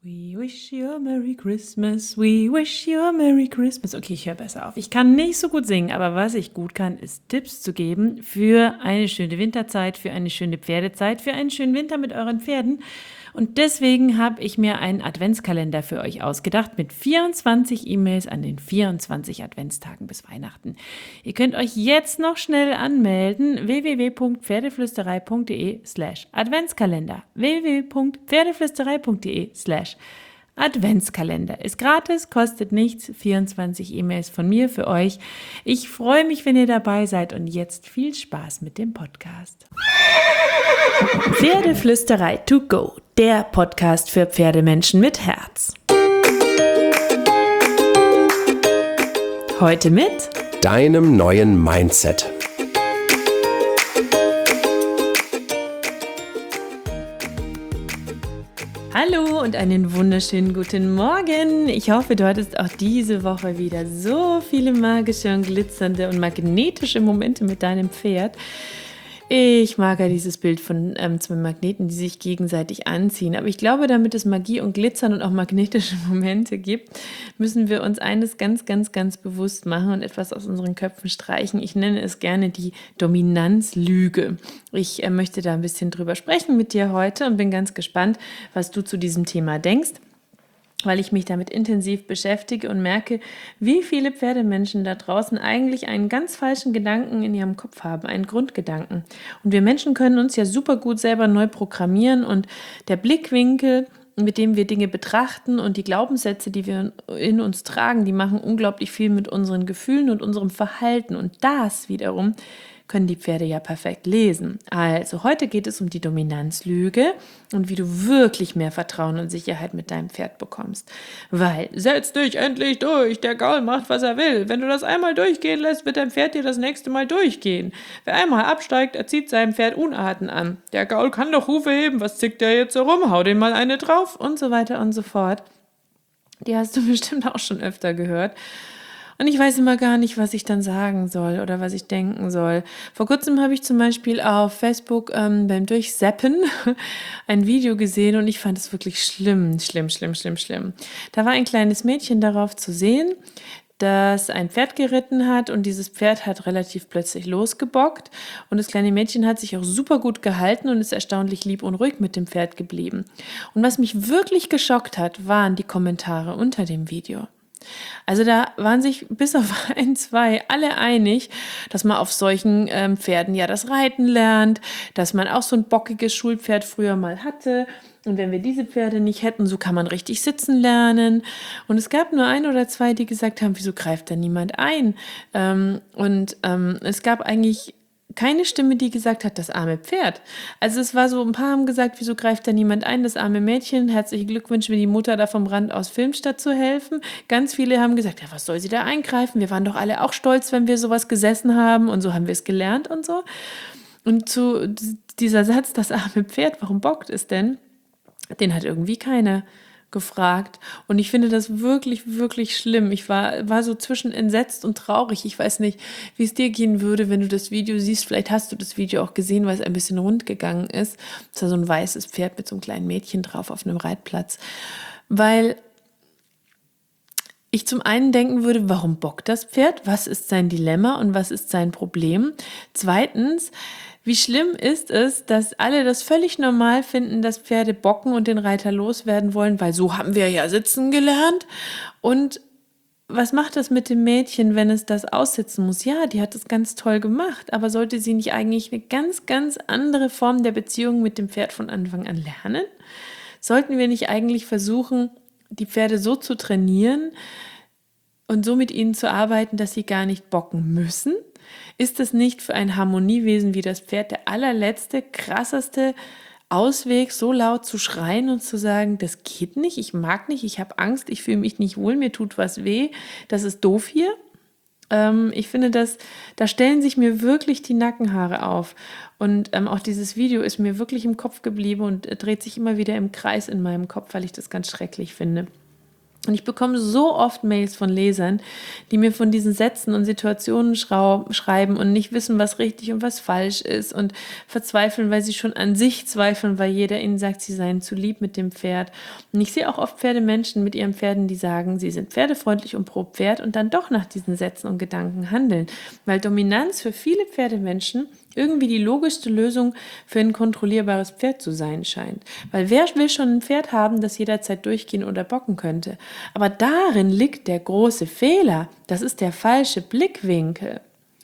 We wish you a Merry Christmas, we wish you a Merry Christmas. Okay, ich höre besser auf. Ich kann nicht so gut singen, aber was ich gut kann, ist Tipps zu geben für eine schöne Winterzeit, für eine schöne Pferdezeit, für einen schönen Winter mit euren Pferden. Und deswegen habe ich mir einen Adventskalender für euch ausgedacht mit 24 E-Mails an den 24 Adventstagen bis Weihnachten. Ihr könnt euch jetzt noch schnell anmelden, www.pferdeflüsterei.de/Adventskalender. www.pferdeflüsterei.de/Adventskalender. Ist gratis, kostet nichts, 24 E-Mails von mir für euch. Ich freue mich, wenn ihr dabei seid und jetzt viel Spaß mit dem Podcast. Pferdeflüsterei to go, der Podcast für Pferdemenschen mit Herz. Heute mit deinem neuen Mindset. Hallo und einen wunderschönen guten Morgen. Ich hoffe, du hattest auch diese Woche wieder so viele magische und glitzernde und magnetische Momente mit deinem Pferd. Ich mag ja dieses Bild von zwei Magneten, die sich gegenseitig anziehen. Aber ich glaube, damit es Magie und Glitzern und auch magnetische Momente gibt, müssen wir uns eines ganz, ganz, ganz bewusst machen und etwas aus unseren Köpfen streichen. Ich nenne es gerne die Dominanzlüge. Ich möchte da ein bisschen drüber sprechen mit dir heute und bin ganz gespannt, was du zu diesem Thema denkst, weil ich mich damit intensiv beschäftige und merke, wie viele Pferdemenschen da draußen eigentlich einen ganz falschen Gedanken in ihrem Kopf haben, einen Grundgedanken. Und wir Menschen können uns ja super gut selber neu programmieren und der Blickwinkel, mit dem wir Dinge betrachten und die Glaubenssätze, die wir in uns tragen, die machen unglaublich viel mit unseren Gefühlen und unserem Verhalten. Und das wiederum können die Pferde ja perfekt lesen. Also heute geht es um die Dominanzlüge und wie du wirklich mehr Vertrauen und Sicherheit mit deinem Pferd bekommst. Weil, setz dich endlich durch, der Gaul macht, was er will. Wenn du das einmal durchgehen lässt, wird dein Pferd dir das nächste Mal durchgehen. Wer einmal absteigt, erzieht seinem Pferd Unarten an. Der Gaul kann doch Hufe heben, was zickt der jetzt so rum? Hau den mal eine drauf und so weiter und so fort. Die hast du bestimmt auch schon öfter gehört. Und ich weiß immer gar nicht, was ich dann sagen soll oder was ich denken soll. Vor kurzem habe ich zum Beispiel auf Facebook beim Durchseppen ein Video gesehen und ich fand es wirklich schlimm. Da war ein kleines Mädchen darauf zu sehen, das ein Pferd geritten hat und dieses Pferd hat relativ plötzlich losgebockt und das kleine Mädchen hat sich auch super gut gehalten und ist erstaunlich lieb und ruhig mit dem Pferd geblieben. Und was mich wirklich geschockt hat, waren die Kommentare unter dem Video. Also da waren sich bis auf 1, 2 alle einig, dass man auf solchen Pferden ja das Reiten lernt, dass man auch so ein bockiges Schulpferd früher mal hatte. Und wenn wir diese Pferde nicht hätten, so kann man richtig sitzen lernen. Und es gab nur 1 oder 2, die gesagt haben, wieso greift da niemand ein? Es gab eigentlich keine Stimme, die gesagt hat, das arme Pferd. Also es war so, ein paar haben gesagt, wieso greift da niemand ein, das arme Mädchen, herzlichen Glückwunsch, wenn die Mutter da vom Rand aus filmt, statt zu helfen. Ganz viele haben gesagt, ja, was soll sie da eingreifen? Wir waren doch alle auch stolz, wenn wir sowas gesessen haben und so haben wir es gelernt und so. Und zu dieser Satz, das arme Pferd, warum bockt es denn? Den hat irgendwie keiner gefragt. Und ich finde das wirklich, wirklich schlimm. Ich war so zwischen entsetzt und traurig. Ich weiß nicht, wie es dir gehen würde, wenn du das Video siehst. Vielleicht hast du das Video auch gesehen, weil es ein bisschen rund gegangen ist. Es war so ein weißes Pferd mit so einem kleinen Mädchen drauf auf einem Reitplatz. Weil ich zum einen denken würde, warum bockt das Pferd? Was ist sein Dilemma und was ist sein Problem? Zweitens, wie schlimm ist es, dass alle das völlig normal finden, dass Pferde bocken und den Reiter loswerden wollen, weil so haben wir ja sitzen gelernt. Und was macht das mit dem Mädchen, wenn es das aussitzen muss? Ja, die hat es ganz toll gemacht, aber sollte sie nicht eigentlich eine ganz, ganz andere Form der Beziehung mit dem Pferd von Anfang an lernen? Sollten wir nicht eigentlich versuchen, die Pferde so zu trainieren und so mit ihnen zu arbeiten, dass sie gar nicht bocken müssen? Ist das nicht für ein Harmoniewesen wie das Pferd der allerletzte, krasseste Ausweg, so laut zu schreien und zu sagen, das geht nicht, ich mag nicht, ich habe Angst, ich fühle mich nicht wohl, mir tut was weh, das ist doof hier? Ich finde, da stellen sich mir wirklich die Nackenhaare auf. Und auch dieses Video ist mir wirklich im Kopf geblieben und dreht sich immer wieder im Kreis in meinem Kopf, weil ich das ganz schrecklich finde. Und ich bekomme so oft Mails von Lesern, die mir von diesen Sätzen und Situationen schreiben und nicht wissen, was richtig und was falsch ist und verzweifeln, weil sie schon an sich zweifeln, weil jeder ihnen sagt, sie seien zu lieb mit dem Pferd. Und ich sehe auch oft Pferdemenschen mit ihren Pferden, die sagen, sie sind pferdefreundlich und pro Pferd und dann doch nach diesen Sätzen und Gedanken handeln. Weil Dominanz für viele Pferdemenschen irgendwie die logischste Lösung für ein kontrollierbares Pferd zu sein scheint. Weil wer will schon ein Pferd haben, das jederzeit durchgehen oder bocken könnte? Aber darin liegt der große Fehler. Das ist der falsche Blickwinkel.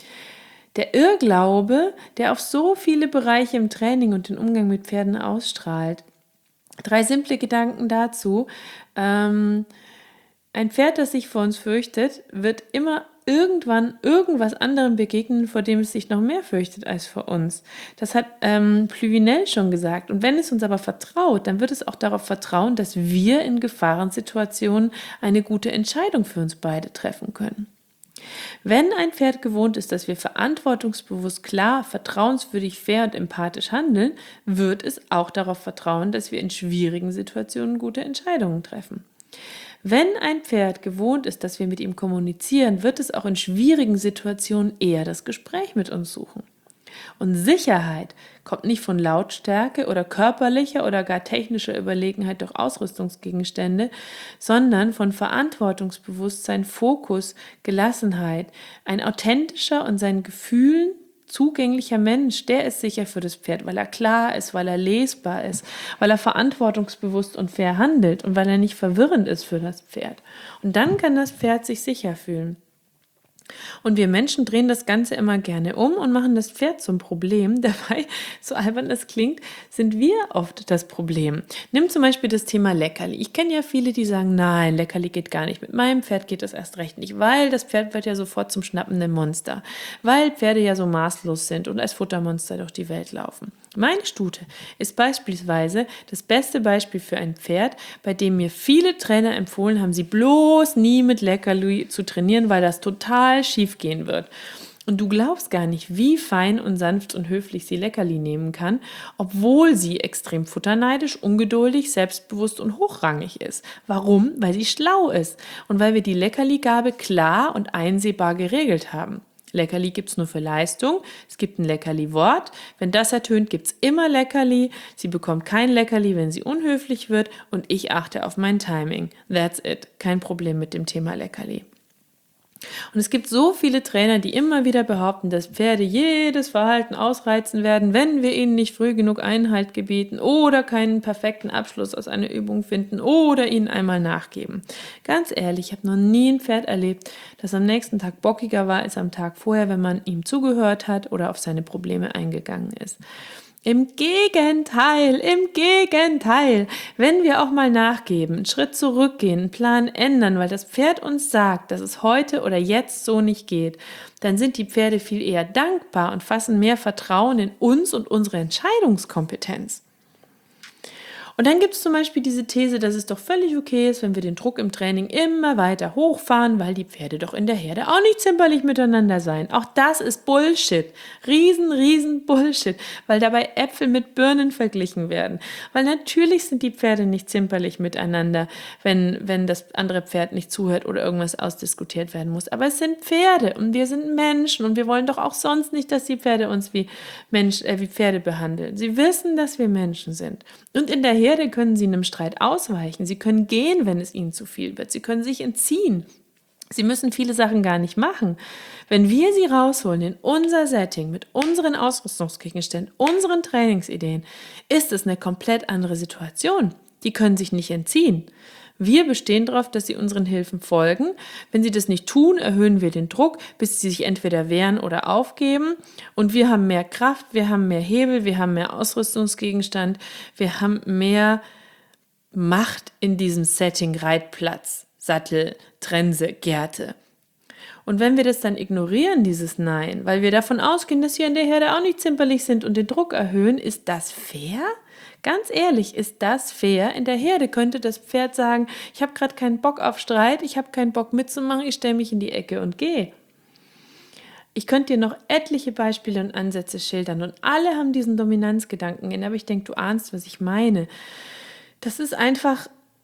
Der Irrglaube, der auf so viele Bereiche im Training und den Umgang mit Pferden ausstrahlt. 3 simple Gedanken dazu. Ein Pferd, das sich vor uns fürchtet, wird immer irgendwann irgendwas anderem begegnen, vor dem es sich noch mehr fürchtet als vor uns. Das hat Pluvinel schon gesagt. Und wenn es uns aber vertraut, dann wird es auch darauf vertrauen, dass wir in Gefahrensituationen eine gute Entscheidung für uns beide treffen können. Wenn ein Pferd gewohnt ist, dass wir verantwortungsbewusst, klar, vertrauenswürdig, fair und empathisch handeln, wird es auch darauf vertrauen, dass wir in schwierigen Situationen gute Entscheidungen treffen. Wenn ein Pferd gewohnt ist, dass wir mit ihm kommunizieren, wird es auch in schwierigen Situationen eher das Gespräch mit uns suchen. Und Sicherheit kommt nicht von Lautstärke oder körperlicher oder gar technischer Überlegenheit durch Ausrüstungsgegenstände, sondern von Verantwortungsbewusstsein, Fokus, Gelassenheit. Ein authentischer und seinen Gefühlen zugänglicher Mensch, der ist sicher für das Pferd, weil er klar ist, weil er lesbar ist, weil er verantwortungsbewusst und fair handelt und weil er nicht verwirrend ist für das Pferd. Und dann kann das Pferd sich sicher fühlen. Und wir Menschen drehen das Ganze immer gerne um und machen das Pferd zum Problem. Dabei, so albern das klingt, sind wir oft das Problem. Nimm zum Beispiel das Thema Leckerli. Ich kenne ja viele, die sagen, nein, Leckerli geht gar nicht. Mit meinem Pferd geht das erst recht nicht, weil das Pferd wird ja sofort zum schnappenden Monster. Weil Pferde ja so maßlos sind und als Futtermonster durch die Welt laufen. Meine Stute ist beispielsweise das beste Beispiel für ein Pferd, bei dem mir viele Trainer empfohlen haben, sie bloß nie mit Leckerli zu trainieren, weil das total schief gehen wird. Und du glaubst gar nicht, wie fein und sanft und höflich sie Leckerli nehmen kann, obwohl sie extrem futterneidisch, ungeduldig, selbstbewusst und hochrangig ist. Warum? Weil sie schlau ist und weil wir die Leckerli-Gabe klar und einsehbar geregelt haben. Leckerli gibt es nur für Leistung, es gibt ein Leckerli-Wort, wenn das ertönt, gibt es immer Leckerli, sie bekommt kein Leckerli, wenn sie unhöflich wird und ich achte auf mein Timing. That's it, kein Problem mit dem Thema Leckerli. Und es gibt so viele Trainer, die immer wieder behaupten, dass Pferde jedes Verhalten ausreizen werden, wenn wir ihnen nicht früh genug Einhalt gebieten oder keinen perfekten Abschluss aus einer Übung finden oder ihnen einmal nachgeben. Ganz ehrlich, ich habe noch nie ein Pferd erlebt, das am nächsten Tag bockiger war als am Tag vorher, wenn man ihm zugehört hat oder auf seine Probleme eingegangen ist. Im Gegenteil, wenn wir auch mal nachgeben, einen Schritt zurückgehen, einen Plan ändern, weil das Pferd uns sagt, dass es heute oder jetzt so nicht geht, dann sind die Pferde viel eher dankbar und fassen mehr Vertrauen in uns und unsere Entscheidungskompetenz. Und dann gibt es zum Beispiel diese These, dass es doch völlig okay ist, wenn wir den Druck im Training immer weiter hochfahren, weil die Pferde doch in der Herde auch nicht zimperlich miteinander seien. Auch das ist Bullshit. Riesen Bullshit, weil dabei Äpfel mit Birnen verglichen werden. Weil natürlich sind die Pferde nicht zimperlich miteinander, wenn das andere Pferd nicht zuhört oder irgendwas ausdiskutiert werden muss. Aber es sind Pferde und wir sind Menschen und wir wollen doch auch sonst nicht, dass die Pferde uns wie Pferde behandeln. Sie wissen, dass wir Menschen sind. Und in der Herde können sie einem Streit ausweichen. Sie können gehen, wenn es ihnen zu viel wird. Sie können sich entziehen. Sie müssen viele Sachen gar nicht machen. Wenn wir sie rausholen in unser Setting mit unseren Ausrüstungsgegenständen, unseren Trainingsideen, ist es eine komplett andere Situation. Die können sich nicht entziehen. Wir bestehen darauf, dass sie unseren Hilfen folgen. Wenn sie das nicht tun, erhöhen wir den Druck, bis sie sich entweder wehren oder aufgeben. Und wir haben mehr Kraft, wir haben mehr Hebel, wir haben mehr Ausrüstungsgegenstand, wir haben mehr Macht in diesem Setting, Reitplatz, Sattel, Trense, Gerte. Und wenn wir das dann ignorieren, dieses Nein, weil wir davon ausgehen, dass wir in der Herde auch nicht zimperlich sind und den Druck erhöhen, ist das fair? Ganz ehrlich, ist das fair? In der Herde könnte das Pferd sagen, ich habe gerade keinen Bock auf Streit, ich habe keinen Bock mitzumachen, ich stelle mich in die Ecke und gehe. Ich könnte dir noch etliche Beispiele und Ansätze schildern und alle haben diesen Dominanzgedanken, aber ich denke, du ahnst, was ich meine. Das ist einfach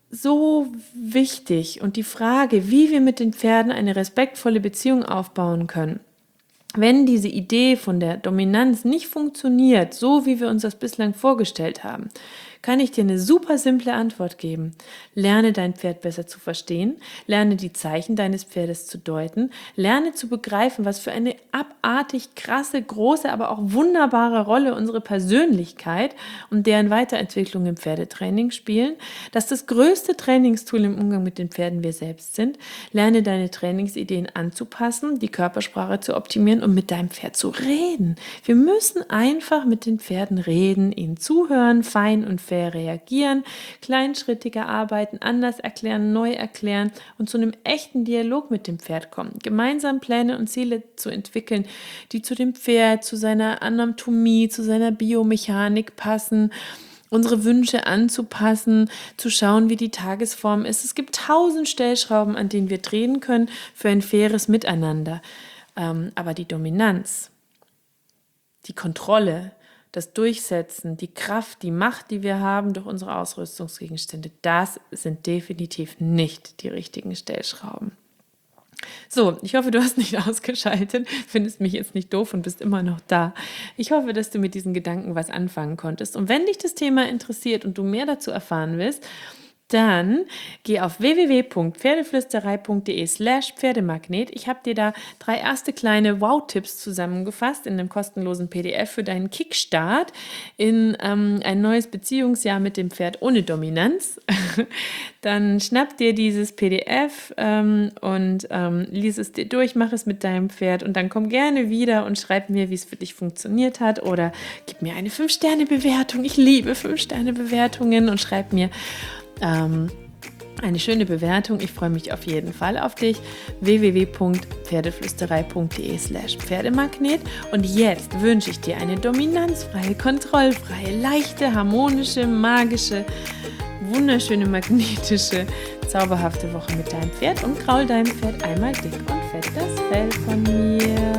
so wichtig und die Frage, wie wir mit den Pferden eine respektvolle Beziehung aufbauen können. Wenn diese Idee von der Dominanz nicht funktioniert, so wie wir uns das bislang vorgestellt haben, kann ich dir eine super simple Antwort geben. Lerne dein Pferd besser zu verstehen, lerne die Zeichen deines Pferdes zu deuten, lerne zu begreifen, was für eine abartig krasse, große, aber auch wunderbare Rolle unsere Persönlichkeit und deren Weiterentwicklung im Pferdetraining spielen, dass das größte Trainingstool im Umgang mit den Pferden wir selbst sind. Lerne deine Trainingsideen anzupassen, die Körpersprache zu optimieren und mit deinem Pferd zu reden. Wir müssen einfach mit den Pferden reden, ihnen zuhören, fein und fair reagieren, kleinschrittiger arbeiten, anders erklären, neu erklären und zu einem echten Dialog mit dem Pferd kommen. Gemeinsam Pläne und Ziele zu entwickeln, die zu dem Pferd, zu seiner Anatomie, zu seiner Biomechanik passen, unsere Wünsche anzupassen, zu schauen, wie die Tagesform ist. Es gibt 1000 Stellschrauben, an denen wir drehen können für ein faires Miteinander. Aber die Dominanz, die Kontrolle, das Durchsetzen, die Kraft, die Macht, die wir haben durch unsere Ausrüstungsgegenstände, das sind definitiv nicht die richtigen Stellschrauben. So, ich hoffe, du hast nicht ausgeschaltet, findest mich jetzt nicht doof und bist immer noch da. Ich hoffe, dass du mit diesen Gedanken was anfangen konntest. Und wenn dich das Thema interessiert und du mehr dazu erfahren willst, dann geh auf www.pferdeflüsterei.de/Pferdemagnet. Ich habe dir da 3 erste kleine Wow-Tipps zusammengefasst in einem kostenlosen PDF für deinen Kickstart in ein neues Beziehungsjahr mit dem Pferd ohne Dominanz. Dann schnapp dir dieses PDF und lies es dir durch, mach es mit deinem Pferd und dann komm gerne wieder und schreib mir, wie es für dich funktioniert hat oder gib mir eine 5-Sterne-Bewertung. Ich liebe 5-Sterne-Bewertungen und schreib mir eine schöne Bewertung. Ich freue mich auf jeden Fall auf dich. www.pferdeflüsterei.de/Pferdemagnet. Und jetzt wünsche ich dir eine dominanzfreie, kontrollfreie, leichte, harmonische, magische, wunderschöne, magnetische, zauberhafte Woche mit deinem Pferd und kraul deinem Pferd einmal dick und fett das Fell von mir.